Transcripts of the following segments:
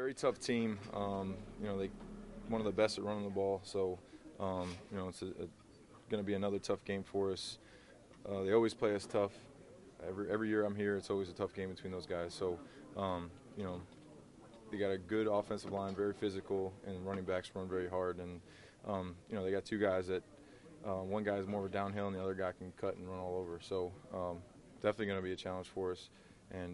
Very tough team. They one of the best at running the ball. So, it's going to be another tough game for us. They always play us tough. Every year I'm here, it's always a tough game between those guys. So, they got a good offensive line, very physical, and running backs run very hard. And they got two guys that one guy is more of a downhill, and the other guy can cut and run all over. So, definitely going to be a challenge for us. And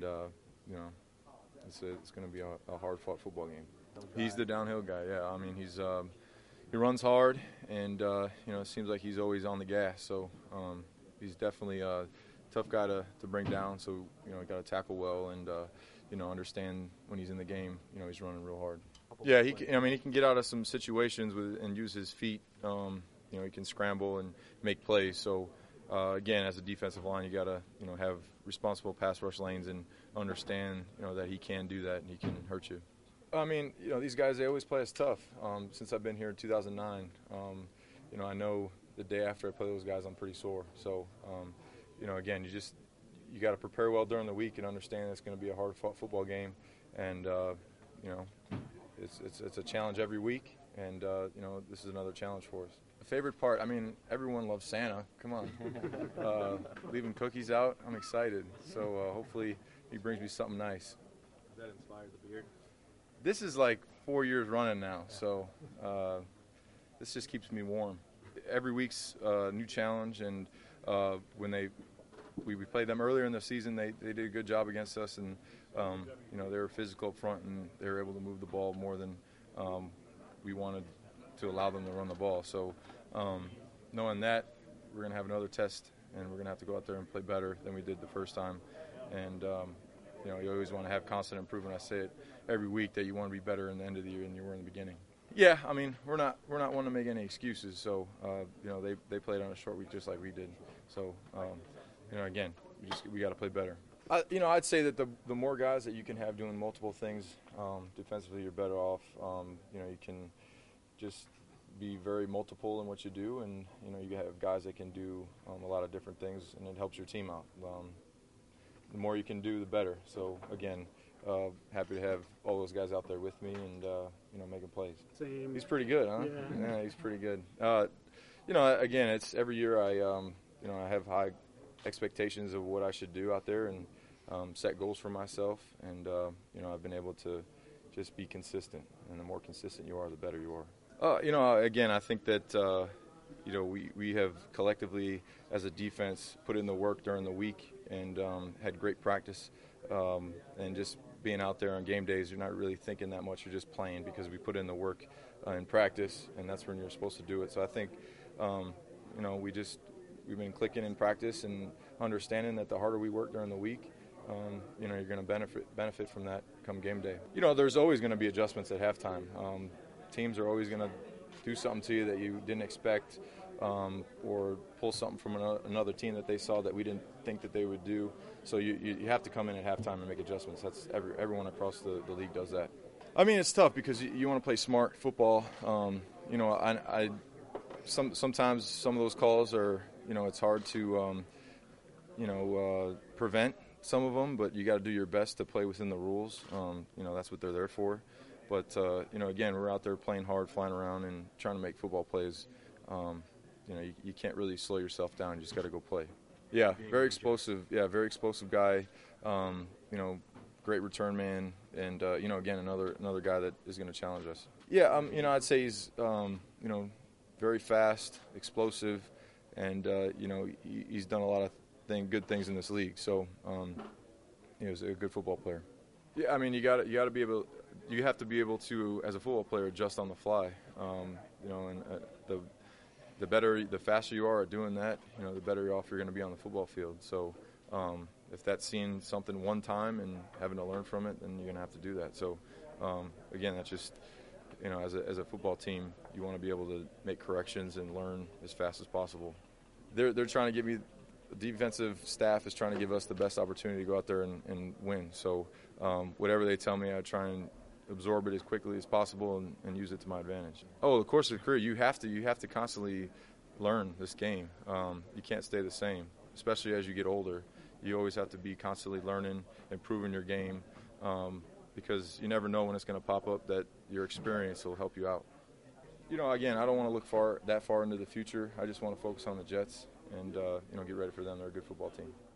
it's going to be a hard-fought football game. He's the downhill guy. Yeah, I mean he runs hard, and it seems like he's always on the gas. So he's definitely a tough guy to bring down. So got to tackle well and understand when he's in the game. He's running real hard. Yeah, he can get out of some situations and use his feet. He can scramble and make plays. So again, as a defensive line, you got to have responsible pass rush lanes and understand that he can do that and he can hurt you. I mean, these guys, they always play us tough. Since I've been here in 2009, I know the day after I play those guys, I'm pretty sore. So, again, you got to prepare well during the week and understand it's going to be a hard-fought football game. And, it's a challenge every week. And, this is another challenge for us. Favorite part, I mean, everyone loves Santa. Come on. Leaving cookies out, I'm excited. So hopefully he brings me something nice. That inspired the beard? This is like 4 years running now, so this just keeps me warm. Every week's a new challenge, and when we played them earlier in the season, they did a good job against us, and they were physical up front, and they were able to move the ball more than we wanted to allow them to run the ball. So knowing that, we're going to have another test, and we're going to have to go out there and play better than we did the first time. And you always want to have constant improvement. I say it every week that you want to be better in the end of the year than you were in the beginning. Yeah, I mean, we're not one to make any excuses. So they played on a short week just like we did. So again, we got to play better. I'd say that the more guys that you can have doing multiple things defensively, you're better off. You can just be very multiple in what you do, and you have guys that can do a lot of different things, and it helps your team out. The more you can do, the better. So again, happy to have all those guys out there with me and making plays. Same. He's pretty good, huh? Yeah, he's pretty good. Again, it's every year I have high expectations of what I should do out there and set goals for myself, and I've been able to just be consistent, and the more consistent you are, the better you are. Again, I think that we have collectively as a defense put in the work during the week and had great practice, and just being out there on game days, you're not really thinking that much, you're just playing because we put in the work in practice, and that's when you're supposed to do it. So I think we've been clicking in practice and understanding that the harder we work during the week, you're going to benefit from that come game day. There's always going to be adjustments at halftime. Teams are always going to do something to you that you didn't expect, or pull something from another team that they saw that we didn't think that they would do. So you have to come in at halftime and make adjustments. That's everyone across the league does that. I mean, it's tough because you want to play smart football. Sometimes some of those calls are, it's hard to, prevent some of them, but you got to do your best to play within the rules. That's what they're there for. But, again, we're out there playing hard, flying around, and trying to make football plays. You can't really slow yourself down. You just got to go play. Yeah, very explosive. Yeah, very explosive guy. Great return man, and again, another guy that is going to challenge us. Yeah, I'd say he's very fast, explosive, and he's done a lot of good things in this league. So he's a good football player. Yeah, I mean you have to be able to, as a football player, adjust on the fly. And the faster you are at doing that, the better off you're going to be on the football field. So if that's seeing something one time and having to learn from it, then you're going to have to do that. So again, that's just, as a football team, you want to be able to make corrections and learn as fast as possible. They're trying to give me. The defensive staff is trying to give us the best opportunity to go out there and win. So whatever they tell me, I try and absorb it as quickly as possible and use it to my advantage. Oh, the course of the career, you have to constantly learn this game. You can't stay the same, especially as you get older. You always have to be constantly learning, improving your game. because you never know when it's going to pop up that your experience will help you out. You know, again, I don't want to look that far into the future. I just want to focus on the Jets and, you know, get ready for them. They're a good football team.